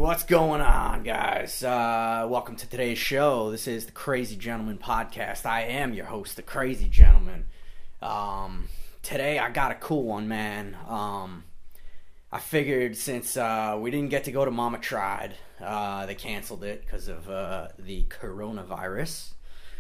What's going on, guys? Welcome to today's show. This is the Crazy Gentleman Podcast. I am your host, the Crazy Gentleman. Today I got a cool one, man. I figured since we didn't get to go to Mama Tried, they canceled it because of the coronavirus.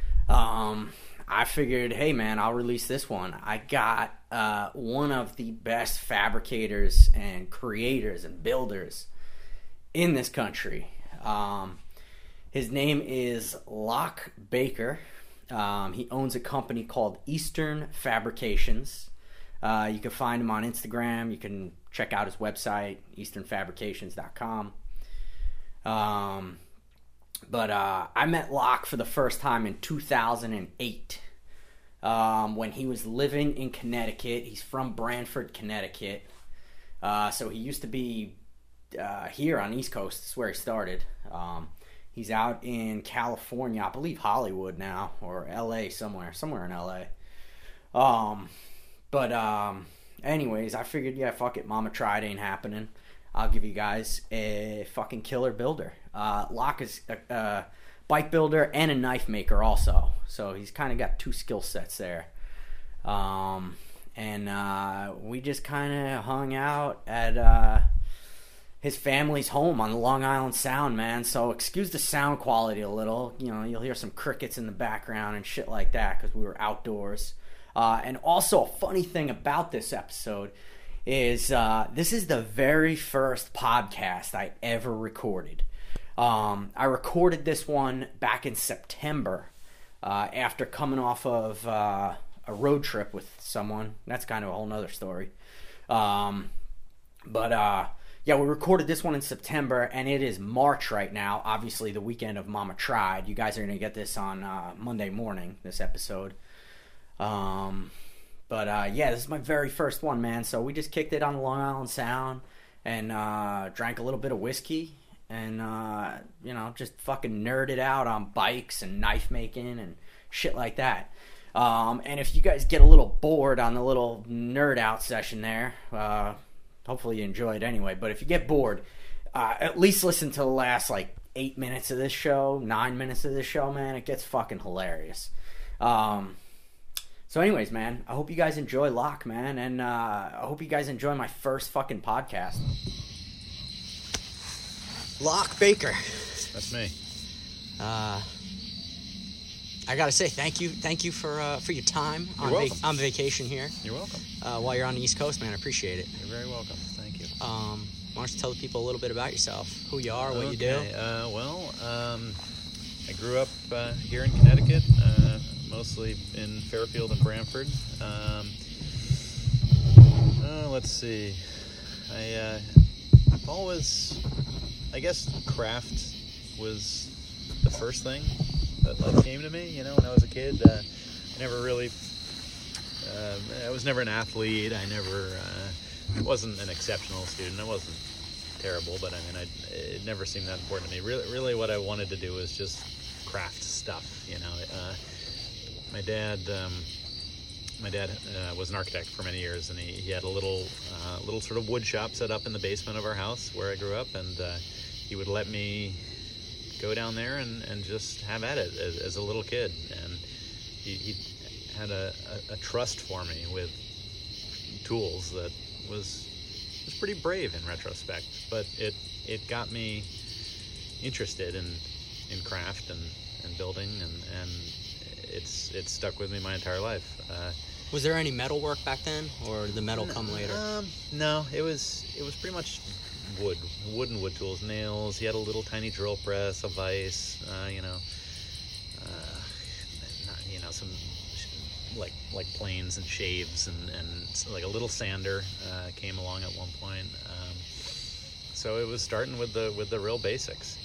I figured, hey man, I'll release this one. I got one of the best fabricators and creators and builders in this country. His name is Locke Baker. He owns a company called Eastern Fabrications. You can find him on Instagram. You can check out his website, easternfabrications.com. But I met Locke for the first time in 2008 when he was living in Connecticut. He's from Branford, Connecticut. So he used to be here on the East Coast. That's where he started. He's out in California, I believe Hollywood now, or LA somewhere in LA. Anyways, I figured, yeah, fuck it, Mama Tried ain't happening. I'll give you guys a fucking killer builder. Locke is a bike builder and a knife maker also, so he's kind of got two skill sets there. We just kind of hung out at his family's home on the Long Island Sound, man. So excuse the sound quality a little. You know, you'll hear some crickets in the background and shit like that because we were outdoors. And also a funny thing about this episode is this is the very first podcast I ever recorded. I recorded this one back in September after coming off of a road trip with someone. That's kind of a whole nother story. Yeah, we recorded this one in September, and it is March right now. Obviously, the weekend of Mama Tried. You guys are going to get this on Monday morning, this episode. Yeah, this is my very first one, man. So we just kicked it on the Long Island Sound and drank a little bit of whiskey and, just fucking nerded out on bikes and knife making and shit like that. And if you guys get a little bored on the little nerd out session there, hopefully you enjoy it anyway. But if you get bored, at least listen to the last, 8 minutes of this show, 9 minutes of this show, man. It gets fucking hilarious. So anyways, man, I hope you guys enjoy Locke, man. And I hope you guys enjoy my first fucking podcast. Locke Baker. That's me. I gotta say, thank you for your time on vacation here. You're welcome. While you're on the East Coast, man, I appreciate it. You're very welcome. Thank you. Why don't you tell the people a little bit about yourself, who you are, what you do? I grew up here in Connecticut, mostly in Fairfield and Branford. Let's see. I've always, I guess, craft was the first thing that came to me, when I was a kid. I never really, I was never an athlete. I wasn't an exceptional student. I wasn't terrible, but it never seemed that important to me. Really what I wanted to do was just craft stuff, My dad was an architect for many years, and he had a little sort of wood shop set up in the basement of our house where I grew up, and he would let me go down there and just have at it as a little kid. And he had a trust for me with tools that was pretty brave in retrospect, but it got me interested in craft and building, and it's stuck with me my entire life. Was there any metal work back then, or did the metal come later? No, it was pretty much wood and wood tools, nails. He had a little tiny drill press, a vise, some like planes and shaves, and like a little sander came along at one point. So it was starting with the real basics,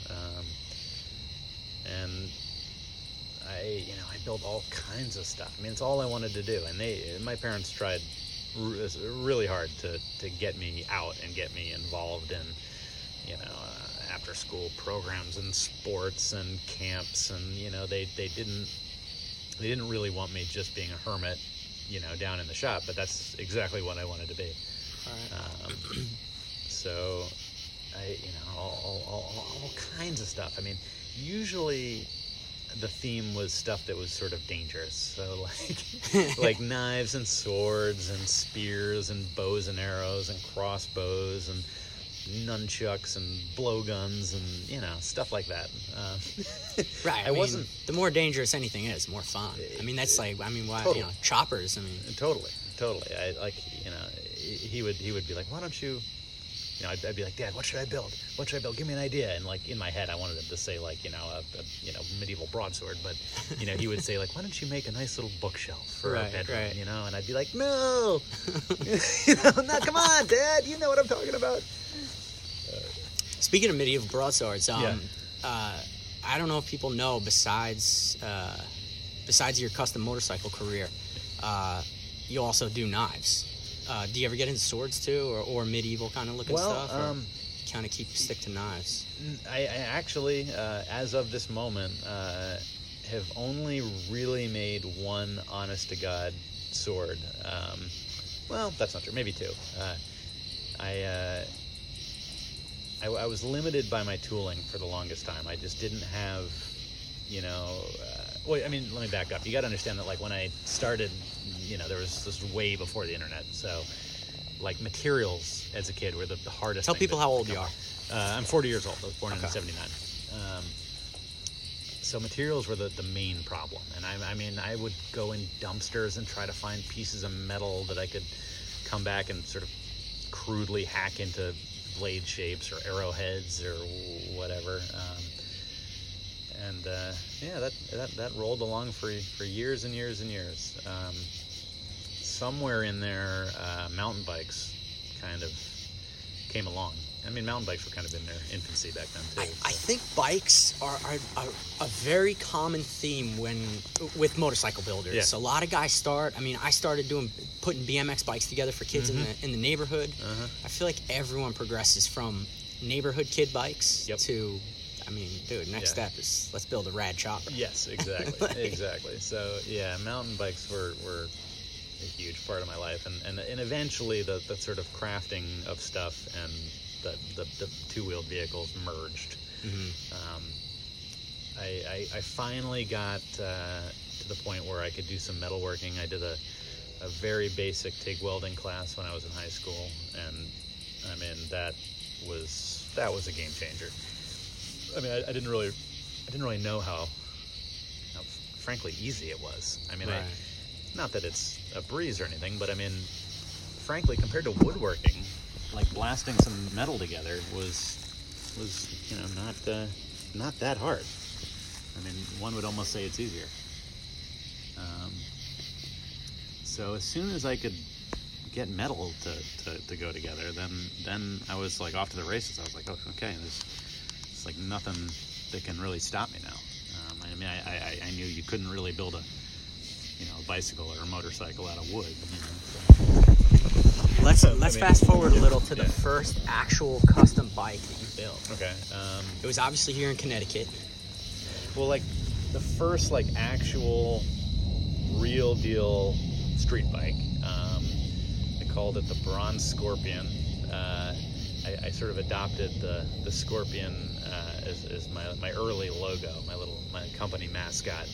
and I built all kinds of stuff. It's all I wanted to do, and my parents tried really hard to get me out and get me involved in, after school programs and sports and camps, and they didn't really want me just being a hermit, down in the shop, but that's exactly what I wanted to be. All right. So all kinds of stuff. I mean, usually the theme was stuff that was sort of dangerous. So like knives and swords and spears and bows and arrows and crossbows and nunchucks and blowguns and stuff like that. Right. I mean, the more dangerous anything is, the more fun. I mean, that's why totally. Choppers. I mean, totally. He would be like, why don't you? I'd be like, Dad, what should I build? What should I build? Give me an idea. And like in my head, I wanted him to say like, a medieval broadsword, but he would say like, why don't you make a nice little bookshelf for our bedroom? Right. And I'd be like, no, no, come on, Dad, you know what I'm talking about. Speaking of medieval broadswords, I don't know if people know besides your custom motorcycle career, you also do knives. Do you ever get into swords too, or medieval kind of looking stuff? Or kind of stick to knives? I actually, as of this moment, have only really made one honest to God sword. Well, that's not true. Maybe two. I was limited by my tooling for the longest time. I just didn't have, let me back up. You got to understand that, like, when I started, there was this way before the internet. So, like, materials as a kid were the hardest. Tell people how old you are. I'm 40 years old. I was born in 79. So materials were the main problem. And I would go in dumpsters and try to find pieces of metal that I could come back and sort of crudely hack into blade shapes or arrowheads or whatever. That rolled along for years and years and years. Somewhere in there, mountain bikes kind of came along. I mean, mountain bikes were kind of in their infancy back then too. I think bikes are a very common theme with motorcycle builders. Yeah. A lot of guys start. I mean, I started putting BMX bikes together for kids in the neighborhood. Uh-huh. I feel like everyone progresses from neighborhood kid bikes to, I mean, dude, next step is let's build a rad chopper. Yes, exactly, exactly. So yeah, mountain bikes were a huge part of my life, and eventually the sort of crafting of stuff and the two-wheeled vehicles merged. Mm-hmm. I finally got to the point where I could do some metalworking. I did a very basic TIG welding class when I was in high school, and I mean that was a game changer. I mean, I didn't really know how frankly easy it was. I mean, right. Not that it's a breeze or anything, but I mean, frankly, compared to woodworking, like blasting some metal together was not that hard. I mean, one would almost say it's easier. So as soon as I could get metal to go together, then I was like off to the races. I was like, oh, okay, there's like nothing that can really stop me now. I mean, I knew you couldn't really build a bicycle or a motorcycle out of wood. So. Let's fast forward a little to the first actual custom bike that you built. Okay. It was obviously here in Connecticut. Well, like the first actual real deal street bike. I called it the Bronze Scorpion. I sort of adopted the Scorpion as my early logo, my company mascot.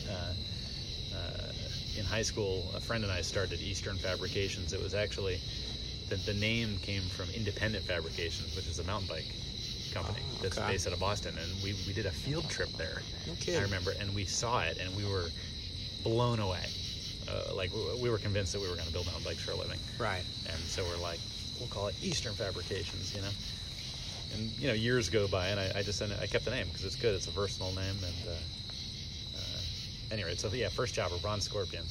In high school, a friend and I started Eastern Fabrications. It was actually the name came from Independent Fabrications, which is a mountain bike company that's based out of Boston, and we did a field trip there. Okay. I remember, and we saw it, and we were blown away. We were convinced that we were going to build mountain bikes for a living. Right. And so we're like, we'll call it Eastern Fabrications, And years go by, and I kept the name because it's good. It's a versatile name, and anyway. So yeah, first chopper, Bronze Scorpion.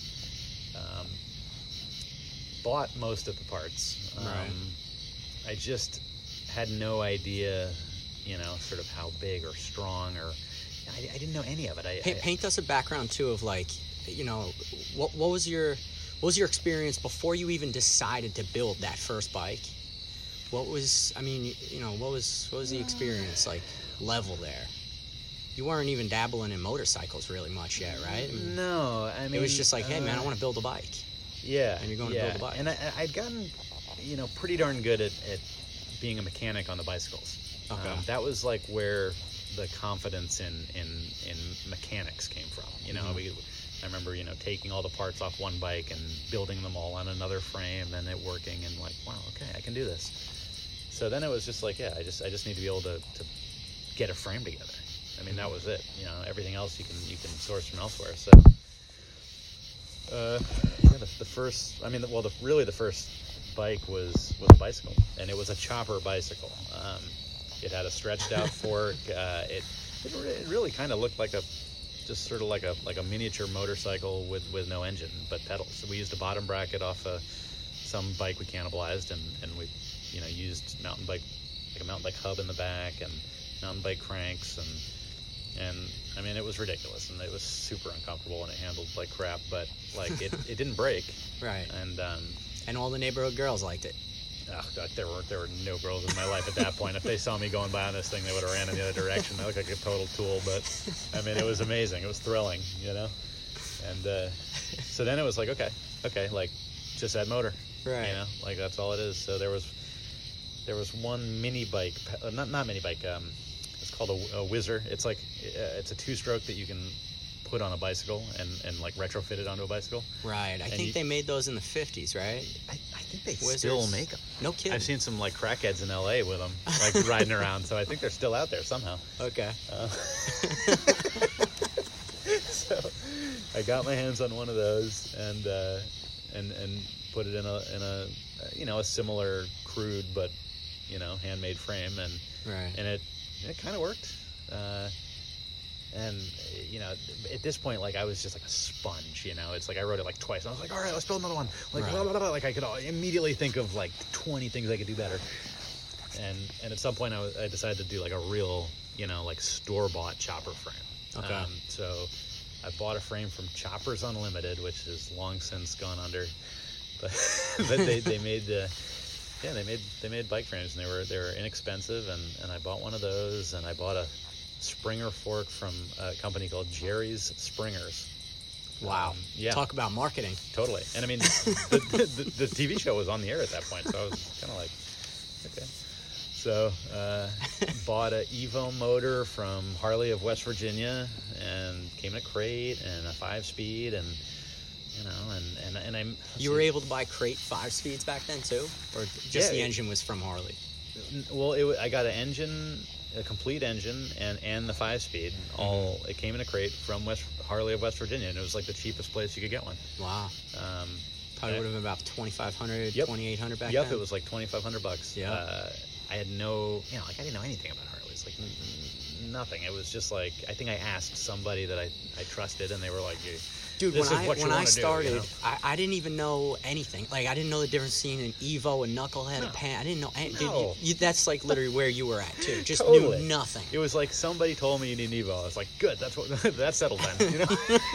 Bought most of the parts. Right. I just had no idea, sort of how big or strong or I didn't know any of it. Paint us a background too of what was your experience before you even decided to build that first bike? What was the experience level there? You weren't even dabbling in motorcycles really much yet, right? I mean, no, I mean it was just like, hey man, I want to build a bike. Yeah, and you're going to build a bike. And I'd gotten, pretty darn good at being a mechanic on the bicycles. Okay. That was like where the confidence in mechanics came from. You know, I remember, you know, taking all the parts off one bike and building them all on another frame and it working and like, wow, okay, I can do this. So then it was just like, yeah, I just need to be able to get a frame together. I mean, that was it. You know, everything else you can source from elsewhere. So, the first, I mean, well, the first bike was a bicycle, and it was a chopper bicycle. It had a stretched out fork. It really kind of looked like just sort of like a miniature motorcycle with no engine but pedals. So we used a bottom bracket off some bike we cannibalized, and we, you know, used mountain bike, like a mountain bike hub in the back and mountain bike cranks, and I mean, it was ridiculous, and it was super uncomfortable, and it handled like crap, but like it didn't break. Right. And all the neighborhood girls liked it. Oh God, there were no girls in my life at that point. If they saw me going by on this thing, they would have ran in the other direction. I looked like a total tool, but I mean, it was amazing. It was thrilling, you know. And so then it was like, okay, like just add motor, right? You know, like that's all it is. So there was one mini bike, not mini bike. It's called a Whizzer. It's like it's a 2-stroke that you can put on a bicycle and like retrofit it onto a bicycle. Right. I think they made those in the 50s, right? I think they Whizzers. still make them. No kidding. I've seen some like crackheads in LA with them, like riding around. So I think they're still out there somehow. Okay. So I got my hands on one of those and put it in a you know, a similar crude but, you know, handmade frame, and right. And it kind of worked. And, you know, at this point, like, I was just like a sponge, you know. It's like I wrote it like twice. I was like, all right, let's build another one. Like, right. blah, blah, blah. Like, I could immediately think of like 20 things I could do better. And at some point, I decided to do like a real, you know, like store-bought chopper frame. Okay. So I bought a frame from Choppers Unlimited, which has long since gone under. But they made they made bike frames, and they were inexpensive, and I bought one of those, and I bought a Springer fork from a company called Jerry's Springers. Wow. Yeah. Talk about marketing. Totally. And I mean, the TV show was on the air at that point, so I was kind of like, okay. So bought a Evo motor from Harley of West Virginia, and came in a crate and a 5-speed, and you know, and I'm. You were able to buy crate 5-speeds back then too, or just the engine was from Harley? Well, I got an engine, a complete engine, and the 5-speed. All it came in a crate from Harley of West Virginia, and it was like the cheapest place you could get one. Wow. Probably would have been about $2,500, yep. $2,800 back then. Yep, it was like $2,500. Yeah. I had no, you know, like I didn't know anything about Harleys, like nothing. It was just like, I think I asked somebody that I trusted, and they were like, dude, this when is what you I wanna started, do, you know? I didn't even know anything. Like, I didn't know the difference between an Evo, a knucklehead, a pan. I didn't know any. No. That's like literally where you were at too. Just Totally. knew nothing. It was like somebody told me you need an Evo. I was like, good, that's settled then, you know?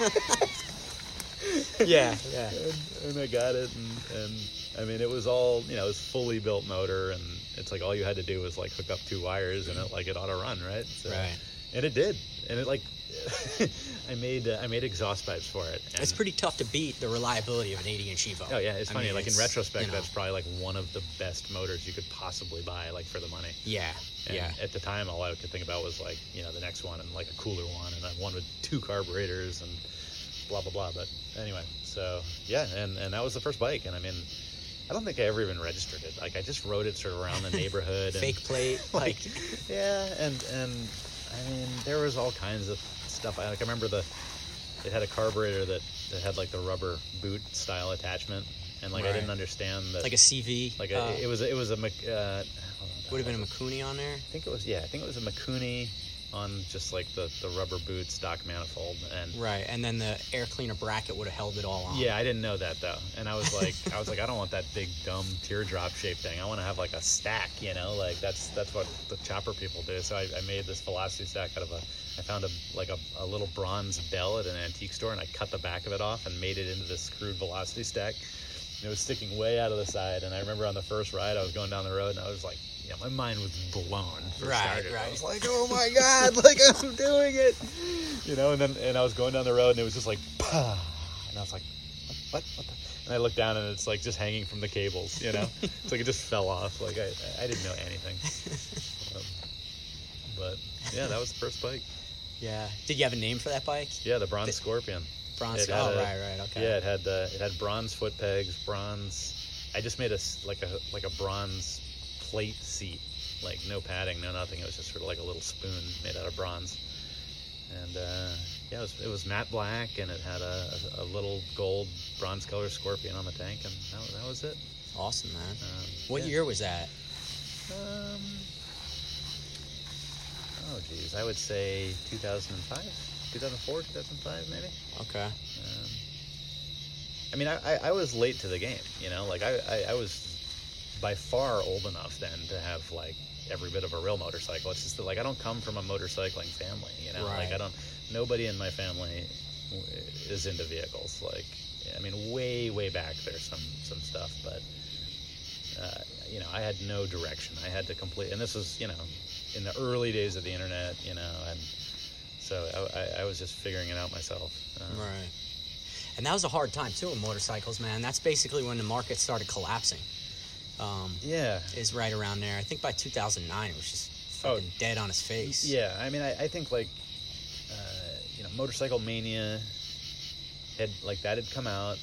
Yeah. And I got it, and I mean, it was all, you know, it was fully built motor, and it's like all you had to do was like hook up 2 wires, and it ought to run, right? So, right. And it did, and it like I made exhaust pipes for it. And it's pretty tough to beat the reliability of an 80-inch Evo. Oh yeah, it's funny. mean, like in retrospect, you know. that's probably like one of the best motors you could possibly buy, like for the money. Yeah. And yeah. at the time, all I could think about was like, you know, the next one, and like a cooler one, and then one with 2 carburetors, and blah blah blah. But anyway, so yeah, and that was the first bike, and I mean, I don't think I ever even registered it. Like I just rode it sort of around the neighborhood. Fake plate, like yeah, and I mean, there was all kinds of stuff. I remember it had a carburetor that had like the rubber boot style attachment, and like right. I didn't understand that. like a CV. Like it was a would have been a Mikuni on there. I think it was a Mikuni on just like the rubber boot stock manifold, and right, and then the air cleaner bracket would have held it all on. Yeah, I didn't know that though, and I was like I don't want that big dumb teardrop shaped thing. I want to have like a stack, you know, like that's what the chopper people do. So I made this velocity stack out of I found a little bronze bell at an antique store, and I cut the back of it off and made it into this screwed velocity stack. And it was sticking way out of the side, and I remember on the first ride I was going down the road, and I was like, yeah, my mind was blown. Right. I was like, oh my God, like I'm doing it, you know. And I was going down the road, and it was just like, pah, and I was like, what the? And I looked down, and it's like just hanging from the cables, you know. It's like it just fell off. Like I didn't know anything. But yeah, that was the first bike. Yeah. Did you have a name for that bike? Yeah, the Bronze Scorpion. Bronze. It had right. Okay. Yeah, it had bronze foot pegs, bronze. I just made like a bronze plate seat, like no padding, no nothing. It was just sort of like a little spoon made out of bronze. And yeah, it was matte black, and it had a little gold bronze color scorpion on the tank, and that was it. Awesome, man. What year was that? Oh geez, I would say 2005, 2004, 2005 maybe. Okay. I mean, I was late to the game, you know, like I was by far old enough then to have like every bit of a real motorcycle. It's just that, like, I don't come from a motorcycling family, you know, Right. like nobody in my family is into vehicles. Like, I mean, way back there's some stuff, but you know, I had no direction. I had to and this was, you know, in the early days of the internet, you know, and so I was just figuring it out myself. Right. And that was a hard time too with motorcycles, man. That's basically when the market started collapsing. Yeah. Is right around there. I think by 2009 it was just fucking dead on its face. Yeah, I mean, I think like, you know, Motorcycle Mania had come out.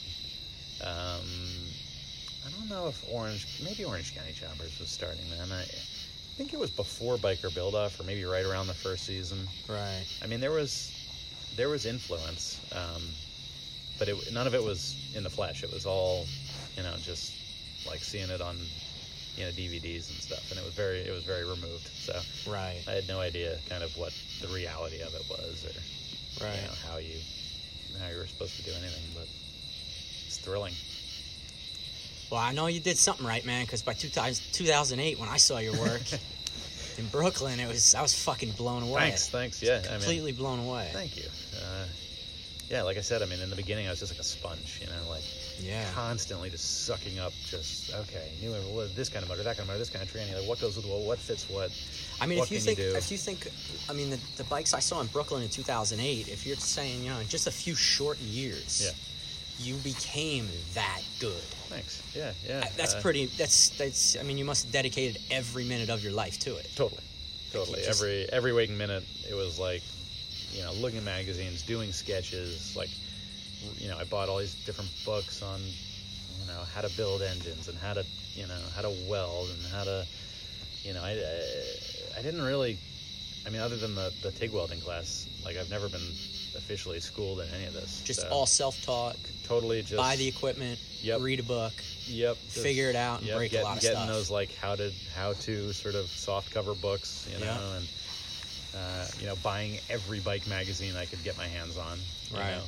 I don't know if maybe Orange County Choppers was starting then. I think it was before Biker Build-Off, or maybe right around the first season. Right. I mean, there was influence, but none of it was in the flesh. It was all, you know, just like seeing it on, you know, DVDs and stuff, and it was very removed. So Right. I had no idea kind of what the reality of it was, or Right. you know, how you were supposed to do anything. But it's thrilling. Well, I know you did something right, man, because by 2008, when I saw your work in Brooklyn, I was fucking blown away. Thanks. Yeah, Completely blown away. Thank you. Yeah, like I said, I mean, in the beginning, I was just like a sponge, you know, like constantly just sucking up. Just this kind of motor, that kind of motor, this kind of training. Like, what goes with what fits what. I mean, what if you think, I mean, the bikes I saw in Brooklyn in 2008. If you're saying, you know, in just a few short years, you became that good. Thanks. Yeah. That's pretty. That's. I mean, you must have dedicated every minute of your life to it. Totally. Every waking minute, it was like, you know, looking at magazines, doing sketches. Like, you know, I bought all these different books on, you know, how to build engines and how to weld and how to, you know, I didn't really, I mean, other than the TIG welding class, like, I've never been officially schooled in any of this. Just all self-taught. Totally just buy the equipment. Read a book. Figure it out and break a lot of stuff. Getting those like how to sort of soft cover books, you know, and you know, buying every bike magazine I could get my hands on. Right. You know?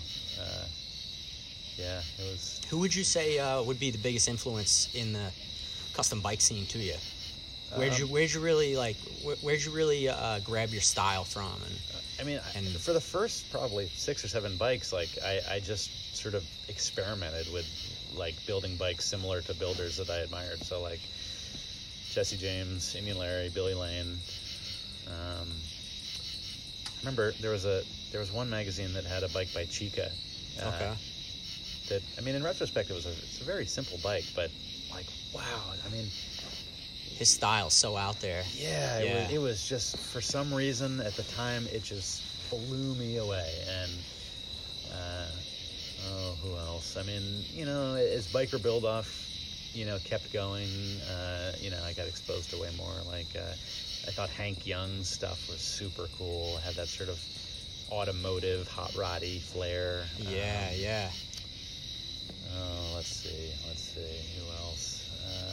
Yeah, it was. Who would you say would be the biggest influence in the custom bike scene to you? Where'd you really grab your style from? And I mean, for the first probably 6 or 7 bikes, like I just sort of experimented with like building bikes similar to builders that I admired. So like Jesse James, Indian Larry, Billy Lane. I remember there was one magazine that had a bike by Chica. Okay. That, I mean, in retrospect, it's a very simple bike, but like, wow, I mean, his style's so out there. Yeah. It was just, for some reason at the time, it just blew me away. And who else? I mean, you know, as Biker Build-Off, you know, kept going, you know, I got exposed to way more. Like, I thought Hank Young's stuff was super cool. Had that sort of automotive, hot roddy flair. Yeah. Oh, let's see. Who else?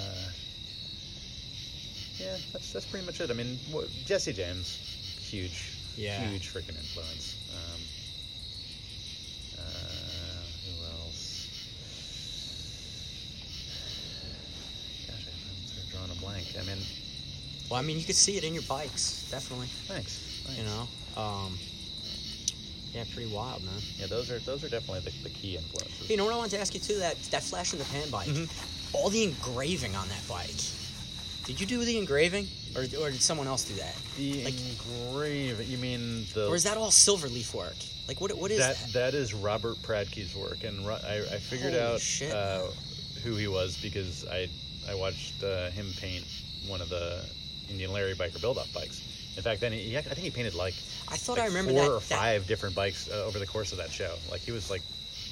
Yeah, that's pretty much it. I mean, Jesse James, huge freaking influence. Who else? Gosh, I'm sort of drawing a blank. I mean, well, I mean, you could see it in your bikes, definitely. Thanks. You know, yeah, pretty wild, man. Yeah, those are definitely the key influences. You know what I wanted to ask you too? That flash in the pan bike, all the engraving on that bike. Did you do the engraving, or did someone else do that? The engraving? You mean the? Or is that all Silverleaf work? Like, what is that? That is Robert Pradke's work, and I figured out who he was because I watched him paint one of the Indian Larry Biker Build-Off bikes, In fact, then I think he painted like I thought like I remember 4 that, or 5 different bikes over the course of that show. Like he was like,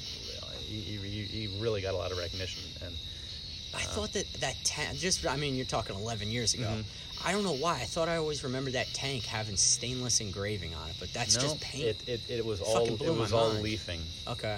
he really got a lot of recognition. And I thought that tank, you're talking 11 years ago. Mm-hmm. I don't know why. I thought I always remember that tank having stainless engraving on it, but that's no, just paint. It was Fucking all blew my all mind. leafing. Okay.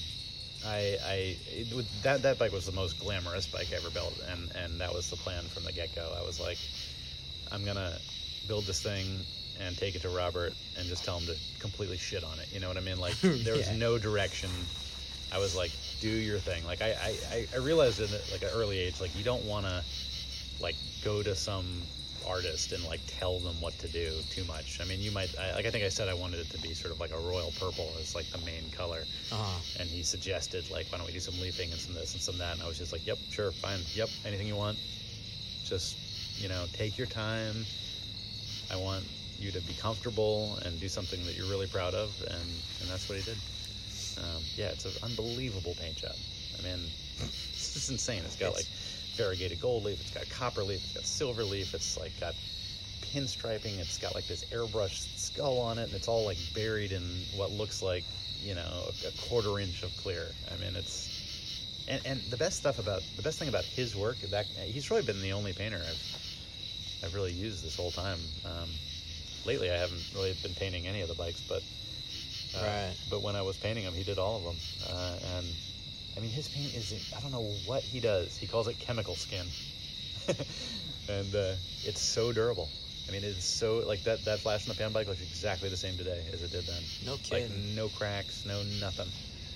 That bike was the most glamorous bike I ever built, and that was the plan from the get-go. I was like, I'm gonna build this thing and take it to Robert and just tell him to completely shit on it. You know what I mean? Like there was Yeah. no direction. I was like, do your thing. Like I realized at like an early age, like you don't want to like go to some artist and like tell them what to do too much. I mean, you might I think I said I wanted it to be sort of like a royal purple as like the main color. Uh-huh. And he suggested like, why don't we do some leafing and some this and some that, and I was just like, yep, sure, fine, yep, anything you want, just take your time. I want you to be comfortable and do something that you're really proud of, and that's what he did. Yeah, it's an unbelievable paint job. I mean, it's just insane. It's got like variegated gold leaf, it's got copper leaf, it's got silver leaf, it's like got pinstriping, it's got like this airbrushed skull on it, and it's all like buried in what looks like a quarter-inch of clear. I mean, it's and the best thing about his work, that he's really been the only painter I've really used this whole time. Lately, I haven't really been painting any of the bikes, but Right. But when I was painting them, he did all of them, and I mean, his paint is, I don't know what he does. He calls it chemical skin. And it's so durable. I mean, it's so, like, that Flash in the Pan bike looks exactly the same today as it did then. No kidding. Like, no cracks, no nothing.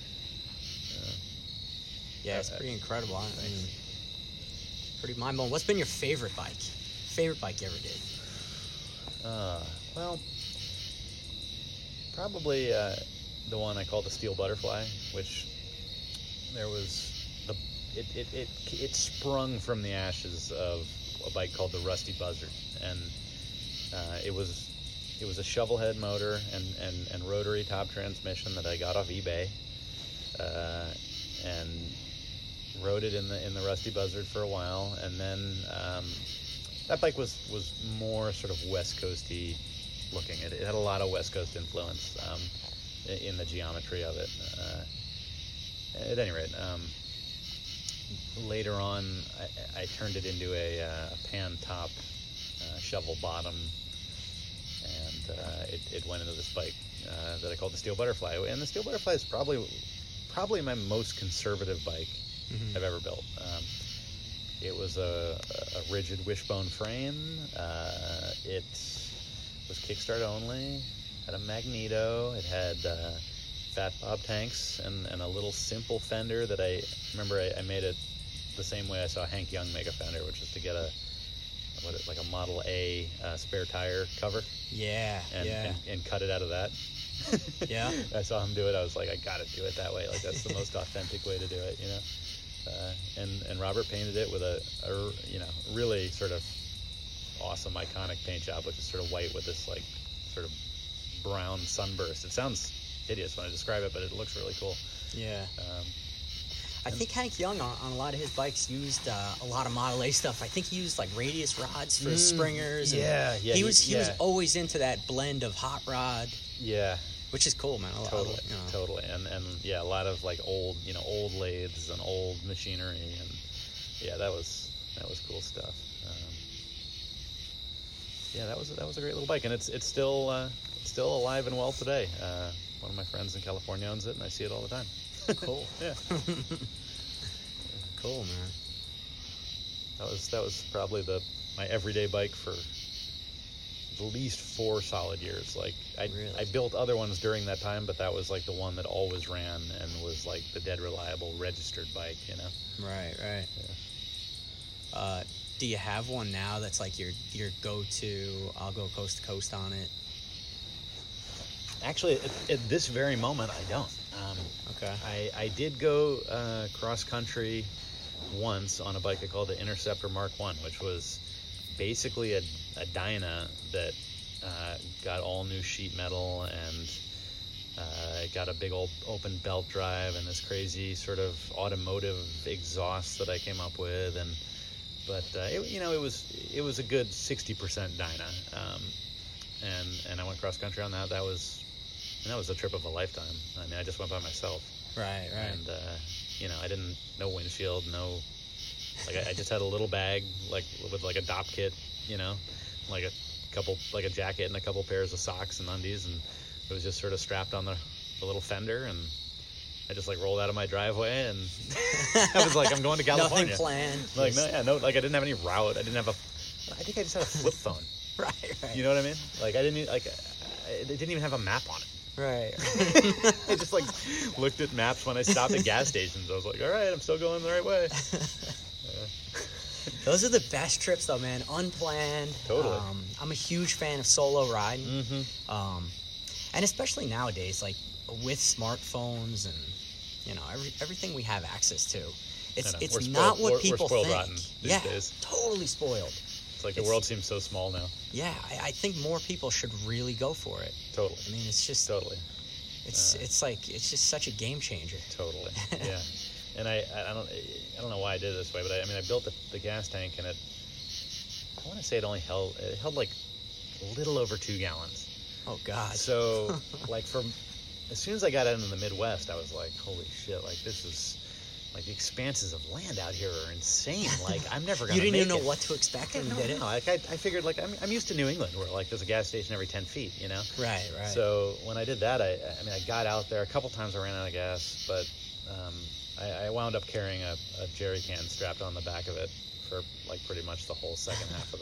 Yeah, it's pretty incredible. I mean, pretty mind-blowing. What's been your favorite bike? Favorite bike you ever did? Well, probably the one I call the Steel Butterfly, which there was it sprung from the ashes of a bike called the Rusty Buzzard, and it was a shovel head motor and rotary top transmission that I got off eBay, and rode it in the Rusty Buzzard for a while, and then that bike was more sort of West Coasty looking. It had a lot of West Coast influence in the geometry of it. At any rate, later on, I turned it into a pan top, shovel bottom, and it went into this bike that I called the Steel Butterfly. And the Steel Butterfly is probably my most conservative bike I've ever built. It was a rigid wishbone frame. It was kickstart only. Had a magneto. It had Fat Bob tanks and a little simple fender that I remember I made it the same way I saw Hank Young make a fender, which is to get a Model A spare tire cover. Yeah, and cut it out of that. Yeah. I saw him do it. I was like, I gotta do it that way. Like, that's the most authentic way to do it, and Robert painted it with a really sort of awesome iconic paint job, which is sort of white with this like sort of brown sunburst. It sounds hideous when I describe it, but it looks really cool. Yeah. I think Hank Young on a lot of his bikes used a lot of Model A stuff. I think he used like radius rods for his springers. Yeah. He was always into that blend of hot rod. Yeah. Which is cool, man. Totally. And yeah, a lot of like old lathes and old machinery, and yeah, that was cool stuff. Yeah, that was a great little bike, and it's still alive and well today. One of my friends in California owns it, and I see it all the time. Cool. Yeah. Cool, man. That was probably my everyday bike for at least 4 solid years. Like I built other ones during that time, but that was like the one that always ran and was like the dead reliable registered bike, Right. Yeah. Do you have one now that's like your go-to, I'll go coast to coast on it? Actually, at this very moment, I don't. Okay. I did go cross-country once on a bike I called the Interceptor Mark I, which was basically a Dyna that got all new sheet metal, and got a big old open belt drive and this crazy sort of automotive exhaust that I came up with, but it was a good 60% Dyna. and I went cross country on that. That was the trip of a lifetime. I mean, I just went by myself. Right. And I didn't no windshield, no. Like I just had a little bag, like with like a DOP kit, like a jacket and a couple pairs of socks and undies, and it was just sort of strapped on the little fender, and I just like rolled out of my driveway, and I was like, I'm going to California. Nothing planned. Like like I didn't have any route. I think I just had a flip phone. Right. You know what I mean? Like I didn't it didn't even have a map on it. Right. I just like looked at maps when I stopped at gas stations. I was like, all right, I'm still going the right way. Those are the best trips, though, man. Unplanned. Totally. I'm a huge fan of solo riding. Mm-hmm. And especially nowadays, like with smartphones and everything we have access to, it's not what people we're spoiled think. rotten these days. Totally spoiled. It's like the world seems so small now. Yeah, I think more people should really go for it. Totally. I mean, it's just totally. It's just such a game changer. Totally. Yeah. And I don't know why I did it this way, but I built the gas tank, and I want to say it held like a little over 2 gallons. Oh God. So like as soon as I got out into the Midwest, I was like, holy shit, like this is like the expanses of land out here are insane. Like I'm never gonna. You didn't even know it. what to expect when you did it. No, like I figured like I'm used to New England, where like there's a gas station every 10 feet, Right. So when I did that, I got out there a couple times. I ran out of gas, but I wound up carrying a jerry can strapped on the back of it for like pretty much the whole second half of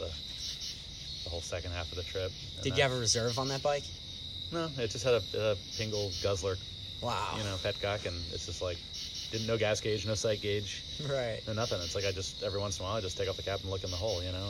the trip. And Did you have a reserve on that bike? No, it just had a Pingle Guzzler, Wow. petcock, and it's just like no gas gauge, no sight gauge, Right. no nothing. It's like I just every once in a while I just take off the cap and look in the hole, and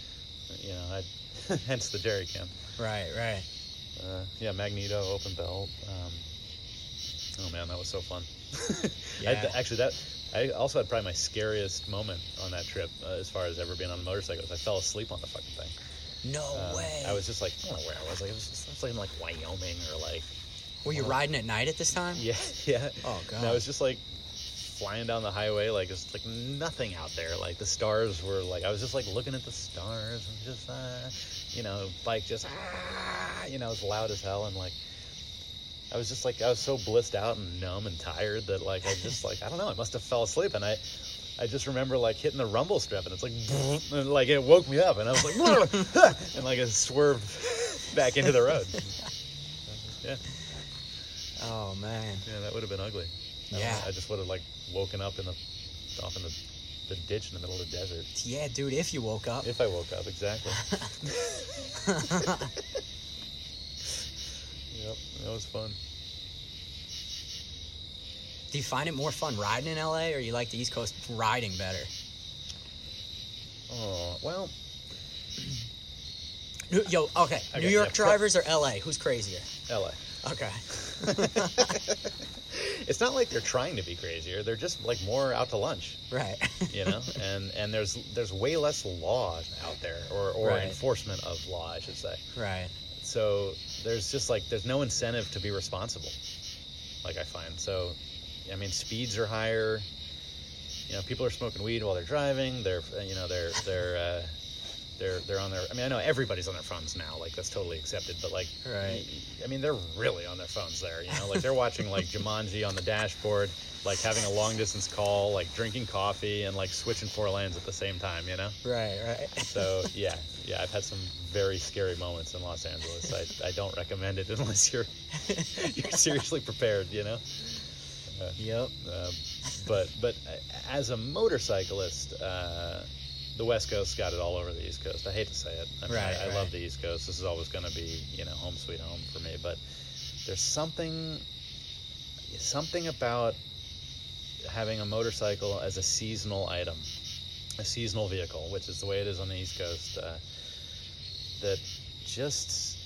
I hence the jerry can. Right. Yeah, Magneto, open belt. Oh man, that was so fun. Yeah. I also had probably my scariest moment on that trip as far as ever being on a motorcycle. I fell asleep on the fucking thing. No way. I was just like, I don't know where I was. Like, I was like in like Wyoming or like. Were you riding at night at this time? Yeah. Oh God. And I was just like flying down the highway, like it's like nothing out there. Like the stars were like, I was just like looking at the stars and just, bike just, it's loud as hell, and like. I was just like, I was so blissed out and numb and tired that like I just like, I don't know, I must have fell asleep, and I just remember like hitting the rumble strip, and it's like, and like it woke me up, and I was like, and like it swerved back into the road. Yeah. Oh man. Yeah, that would have been ugly. I just would have like woken up off in the ditch in the middle of the desert. Yeah, dude, if you woke up. If I woke up, exactly. Yep, that was fun. Do you find it more fun riding in LA, or you like the East Coast riding better? Oh, well. Okay. New York drivers or LA? Who's crazier? LA. Okay. It's not like they're trying to be crazier. They're just like more out to lunch. Right. And there's way less law out there, or Right. enforcement of law, I should say. Right. So there's no incentive to be responsible, like I find. So, I mean, speeds are higher. People are smoking weed while they're driving. They're on their. I mean, I know everybody's on their phones now. Like that's totally accepted. But like, Right. I mean, they're really on their phones there. Like they're watching like Jumanji on the dashboard, like having a long distance call, like drinking coffee, and like switching 4 lanes at the same time. Right. So yeah, I've had some very scary moments in Los Angeles. I don't recommend it unless you're seriously prepared. Yep. But as a motorcyclist, the West Coast got it all over the East Coast. I hate to say it. I mean, I love the East Coast. This is always going to be, home sweet home for me. But there's something about having a motorcycle as a seasonal item, a seasonal vehicle, which is the way it is on the East Coast, that just,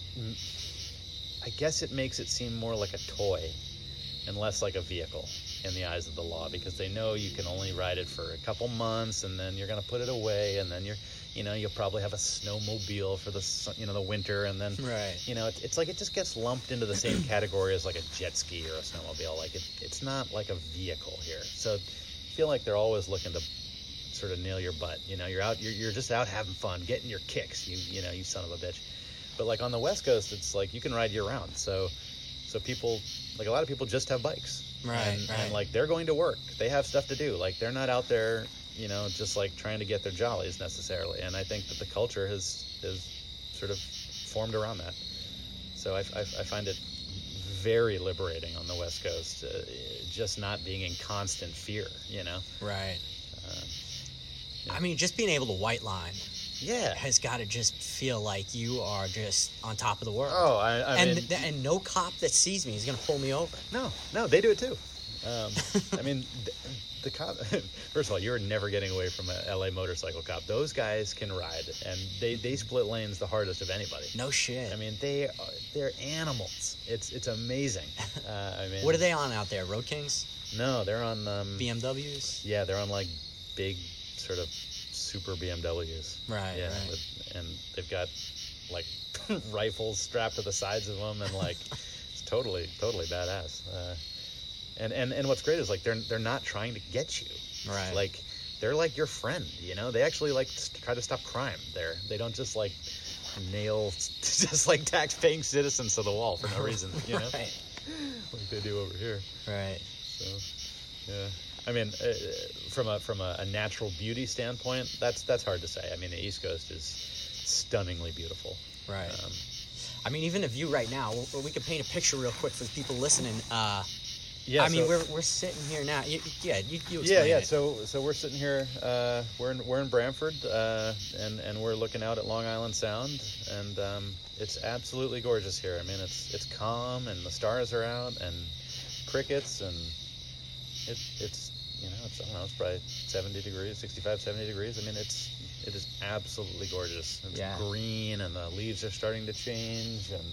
I guess it makes it seem more like a toy and less like a vehicle in the eyes of the law, because they know you can only ride it for a couple months, and then you're going to put it away, and then you'll probably have a snowmobile for the winter, and then Right. It's like it just gets lumped into the same category as like a jet ski or a snowmobile. Like it's not like a vehicle here. So I feel like they're always looking to sort of nail your butt. You're just out having fun, getting your kicks. You son of a bitch. But like on the West Coast, it's like you can ride year round. So people, like a lot of people just have bikes. Right. And like they're going to work. They have stuff to do. Like they're not out there, just like trying to get their jollies necessarily. And I think that the culture has sort of formed around that. So I find it very liberating on the West Coast, just not being in constant fear, Right. I mean, just being able to white line. Yeah. Has got to just feel like you are just on top of the world. Oh, I mean... And no cop that sees me is going to pull me over. No, they do it too. I mean, the cop... First of all, you're never getting away from a LA motorcycle cop. Those guys can ride, and they split lanes the hardest of anybody. No shit. I mean, they're animals. It's amazing. What are they on out there? Road Kings? No, they're on... BMWs? Yeah, they're on like big sort of super BMWs. Right, yeah, right. And they've got like rifles strapped to the sides of them, and like it's totally badass. And what's great is like they're not trying to get you. Right. Like they're like your friend. They actually like try to stop crime. They don't just like nail just like tax-paying citizens to the wall for no reason. Right. Like they do over here. Right. So yeah. I mean, from a natural beauty standpoint, that's hard to say. I mean, the East Coast is stunningly beautiful. Right. I mean, even the view right now, we could paint a picture real quick for the people listening. Yeah. I mean, we're sitting here now. You explain Yeah. it. So we're sitting here. We're in Brantford, and we're looking out at Long Island Sound, and it's absolutely gorgeous here. I mean, it's calm, and the stars are out, and crickets, and it's I don't know, it's probably 70 degrees, 65, 70 degrees. I mean, it is absolutely gorgeous. It's green, and the leaves are starting to change, and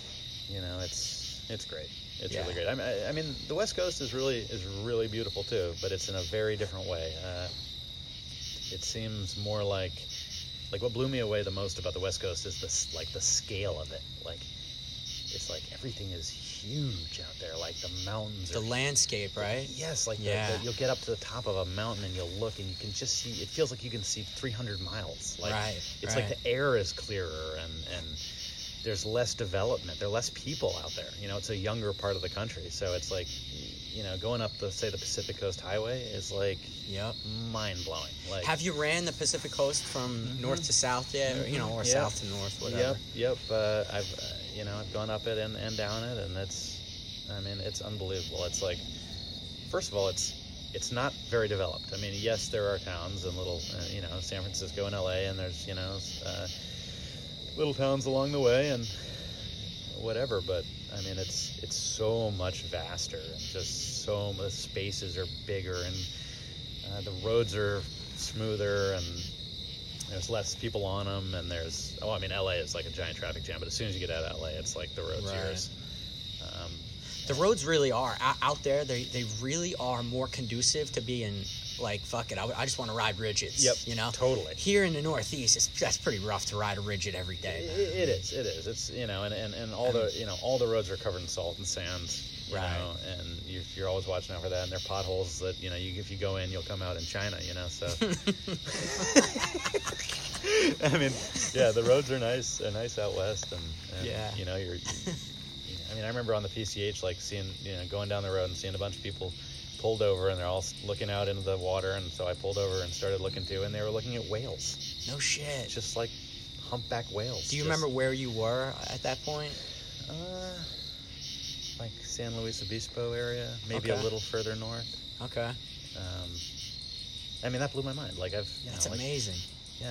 it's great. It's really great. I mean, the West Coast is really beautiful too, but it's in a very different way. It seems more like what blew me away the most about the West Coast is the scale of it. Like, it's like everything is huge out there. Like the mountains, the landscape, right? Yes, like you'll get up to the top of a mountain and you'll look and you can just see. It feels like you can see 300 miles. Like, right. It's like the air is clearer and there's less development. There are less people out there. It's a younger part of the country, so it's like going up the Pacific Coast Highway is like mind blowing. Like, have you ran the Pacific Coast from north to south yet, or south to north, whatever? Yep. I've gone up it and down it, and it's unbelievable. It's like, first of all, it's not very developed. I mean, yes, there are towns and little, San Francisco and LA, and there's, little towns along the way and whatever, but I mean, it's so much vaster, and just the spaces are bigger, and the roads are smoother, and there's less people on them, and LA is like a giant traffic jam, but as soon as you get out of LA, it's like the road's yours. The roads really are out there. They really are more conducive to being like, fuck it, I just want to ride ridges. Yep, totally. Here in the Northeast, that's pretty rough to ride a ridge every day. It is. It's and all the roads are covered in salt and sand. You know, and you're always watching out for that. And there are potholes that if you go in, you'll come out in China. So. I mean, the roads are nice out west, and I remember on the PCH, like seeing, going down the road and seeing a bunch of people pulled over, and they're all looking out into the water, and so I pulled over and started looking too, and they were looking at whales. No shit. Just like humpback whales. Do you remember where you were at that point? Like San Luis Obispo area, maybe a little further north. Okay. I mean, that blew my mind. Like that's amazing. Yeah.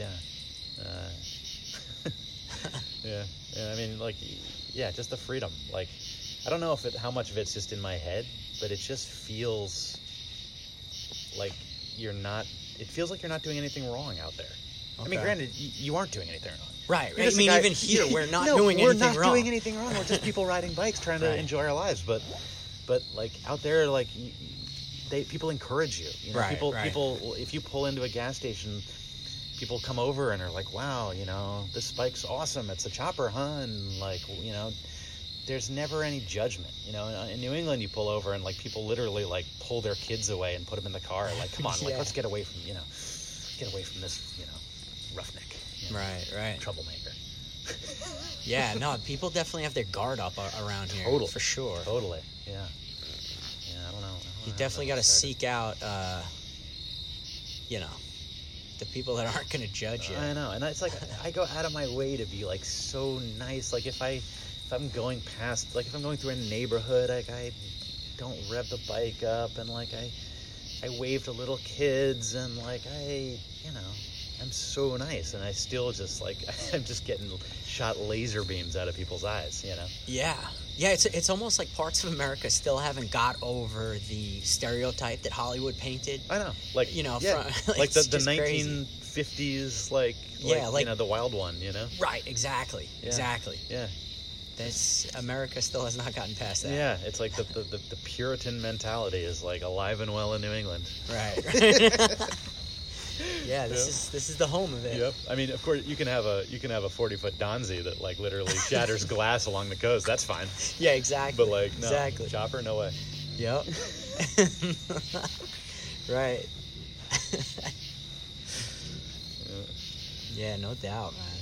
Yeah. I mean, just the freedom. Like, I don't know how much of it's just in my head, but it just feels like it feels like you're not doing anything wrong out there. Okay. I mean, granted, you aren't doing anything wrong. Right. I mean, even here, we're not doing anything wrong. We're not doing anything wrong. We're just people riding bikes trying to enjoy our lives. But like out there, like people encourage you. People, if you pull into a gas station, people come over and are like, wow, this bike's awesome. It's a chopper, huh? And like, there's never any judgment. In New England, you pull over and like people literally like pull their kids away and put them in the car. Like, come on, like let's get away from this, roughneck. Right. Troublemaker. Yeah, no, people definitely have their guard up around here. Totally. For sure. Totally. Yeah. I don't know. You definitely got to seek out, the people that aren't going to judge you. I know, and it's like I go out of my way to be like so nice. Like if I'm going past, like if I'm going through a neighborhood, like I don't rev the bike up, and like I wave to little kids, and like I'm so nice, and I still just like I'm just getting shot laser beams out of people's eyes, Yeah. Yeah, it's almost like parts of America still haven't got over the stereotype that Hollywood painted. I know, like from, like the just 1950s, like the wild one, Right, exactly, Yeah. exactly. Yeah. That's America still has not gotten past that. Yeah, it's like the Puritan mentality is like alive and well in New England. Right. Yeah, this is the home of it. Yep. I mean, of course, you can have a 40-foot Donzi that like literally shatters glass along the coast. That's fine. Yeah, exactly. But like, no, exactly. chopper, no way. Yep. Right. Yeah, no doubt, man.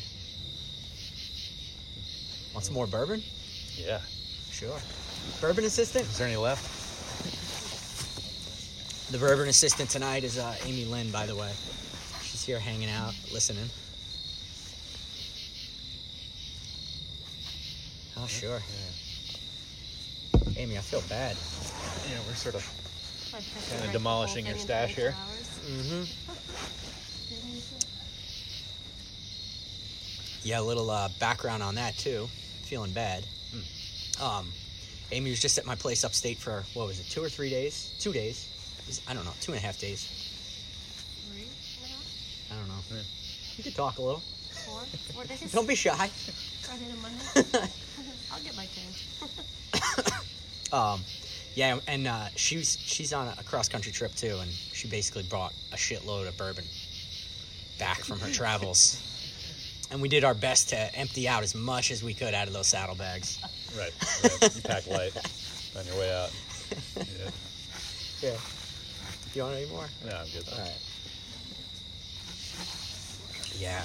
Want some more bourbon? Yeah. Sure. Bourbon assistant? Is there any left? The bourbon assistant tonight is Amy Lynn, by the way. She's here hanging out, listening. Oh, sure. Yeah. Amy, I feel bad. Yeah, we're sort of kind of demolishing your stash here. Mm-hmm. Yeah, a little background on that, too. Feeling bad. Amy was just at my place upstate for, 2 or 3 days? 2 days. I don't know, 2.5 days. 3.5? I don't know. Yeah. You could talk a little. 4 days? Don't be shy. Friday to Monday? I'll get my turn. Yeah, and she's on a cross-country trip, too, and she basically brought a shitload of bourbon back from her travels. And we did our best to empty out as much as we could out of those saddlebags. Right. You pack light on your way out. Yeah. Do you want any more? No, I'm good. All right. Yeah.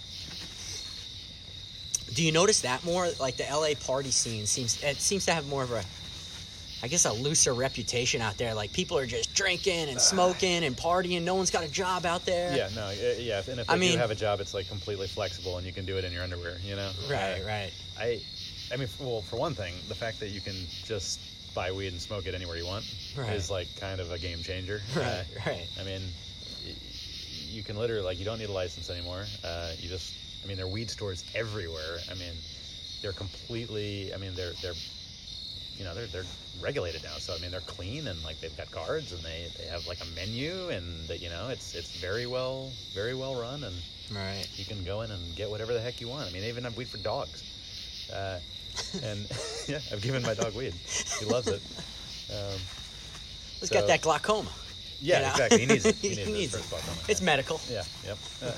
Do you notice that more? Like the LA party scene seems to have more of a looser reputation out there. Like people are just drinking and smoking and partying. No one's got a job out there. Yeah, no, yeah. And if they do have a job, it's like completely flexible, and you can do it in your underwear. Right, right. I mean, well, for one thing, the fact that you can just buy weed and smoke it anywhere you want is like kind of a game changer. Right, right. I mean, you can literally, like, you don't need a license anymore. There are weed stores everywhere. I mean, they're completely, they're regulated now. So, they're clean, and like they've got guards, and they have like a menu, and it's very well run, and right. you can go in and get whatever the heck you want. They even have weed for dogs. And yeah, I've given my dog weed. He loves it. He's got that glaucoma. Yeah, exactly. He needs it. He needs it. Glaucoma. It's medical. Yeah, yep.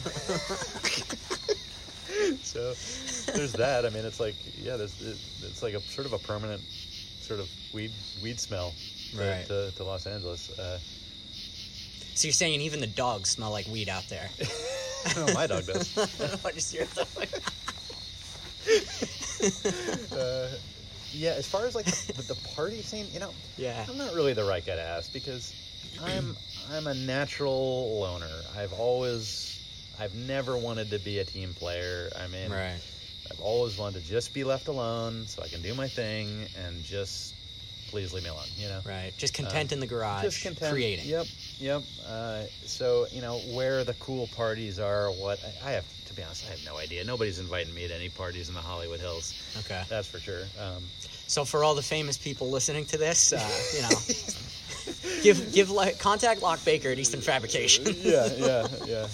So there's that. It's like, yeah, it's like a sort of a permanent sort of weed smell to Los Angeles. So you're saying even the dogs smell like weed out there? No, my dog does. I just hear that. Yeah, as far as like the party scene, yeah, I'm not really the right guy to ask, because I'm a natural loner. I've never wanted to be a team player. Right. I've always wanted to just be left alone so I can do my thing and just please leave me alone, Right. Just content in the garage. Just content. Creating. Yep. So, where the cool parties are, to be honest, I have no idea. Nobody's inviting me to any parties in the Hollywood Hills. Okay. That's for sure. So for all the famous people listening to this, contact Locke Baker at Easton Fabrication. Yeah.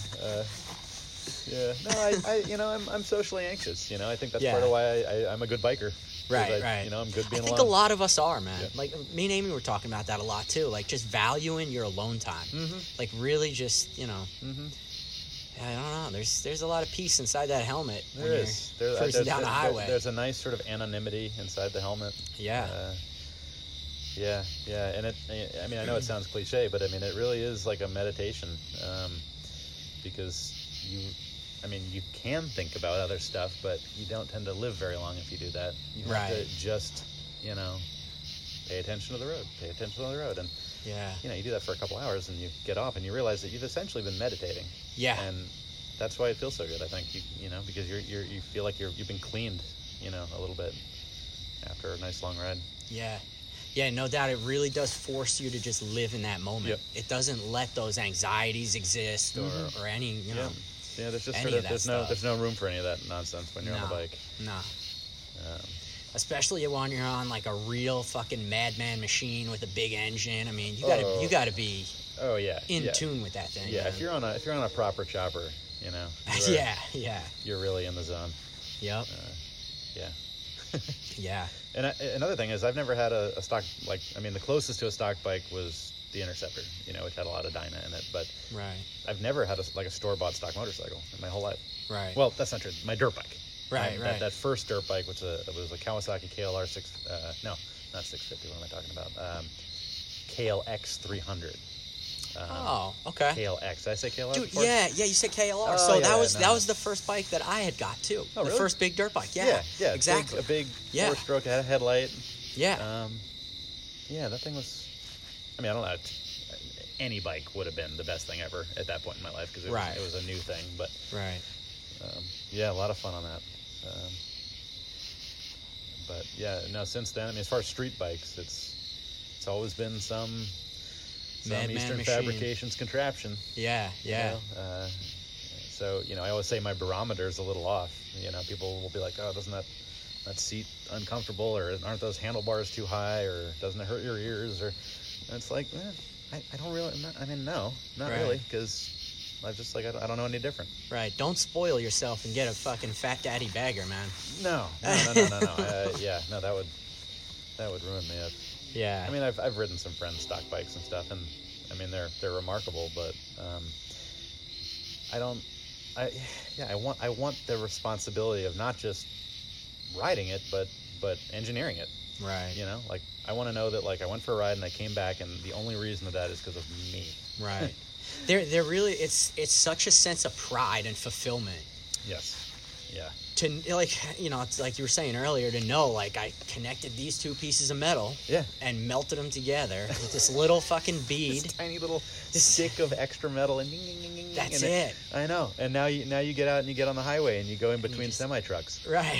No, I'm socially anxious. I think that's part of why I'm a good biker. Right. I'm good being alone. I think a lot of us are, man. Yeah. Like me and Amy were talking about that a lot too. Like just valuing your alone time. Mm-hmm. Like really just, Mm-hmm. I don't know. There's a lot of peace inside that helmet. There is. Cruising down the highway. There's a nice sort of anonymity inside the helmet. Yeah. Yeah. And I know it sounds cliche, but it really is like a meditation, because I mean, you can think about other stuff, but you don't tend to live very long if you do that. You have Right. to just, pay attention to the road. Pay attention to the road. And, Yeah. you do that for a couple hours and you get off and you realize that you've essentially been meditating. Yeah. And that's why it feels so good, I think, because you feel like you've been cleaned, a little bit after a nice long ride. Yeah. Yeah, no doubt. It really does force you to just live in that moment. Yep. It doesn't let those anxieties exist or any, Yeah, there's just any sort of of, that stuff. there's no room for any of that nonsense when you're on the bike. No. Um, Especially when you're on like a real fucking madman machine with a big engine. I mean, you gotta be oh yeah. in tune with that thing. Yeah, man. if you're on a proper chopper, you are, yeah. you're really in the zone. Yep. Yeah. Yeah. And another thing is, I've never had a stock the closest to a stock bike was the Interceptor, which had a lot of Dyna in it, but Right. I've never had a store-bought stock motorcycle in my whole life. Right. Well, that's not true. My dirt bike. Right. That first dirt bike, which was a Kawasaki KLR not 650. What am I talking about? KLX 300. Oh, okay. KLX. Did I say KLR? Dude, before? yeah, you said KLR. Oh, so yeah, that was the first bike that I had got too. Oh, the really? first big dirt bike. Yeah. Yeah. Exactly. A big Yeah. 4-stroke headlight. Yeah. Yeah, that thing was. I mean, I don't know. Any bike would have been the best thing ever at that point in my life because it was a new thing. But Right. yeah, a lot of fun on that. But yeah, no. Since then, I mean, as far as street bikes, it's always been some Madman Eastern machine. Fabrications contraption. Yeah. Yeah. So I always say my barometer's a little off. People will be like, "Oh, doesn't that seat uncomfortable, or aren't those handlebars too high, or doesn't it hurt your ears?" Or and it's like, I don't really. No, not Right. really, because I just I don't know any different. Right. Don't spoil yourself and get a fucking fat daddy bagger, man. No. Yeah, no, that would ruin me. Yeah. I mean, I've ridden some friends' stock bikes and stuff, and I mean they're remarkable, but I want the responsibility of not just riding it, but engineering it. Right. I want to know that I went for a ride and I came back, and the only reason of that is because of me. Right. They're really it's such a sense of pride and fulfillment. Yes. Yeah. To it's like you were saying earlier, to know I connected these two pieces of metal, Yeah. and melted them together with this little fucking bead. This tiny little stick of extra metal, and ding, ding, ding, ding. That's and it. I know. And now you get out and you get on the highway and you go in between semi trucks. Right.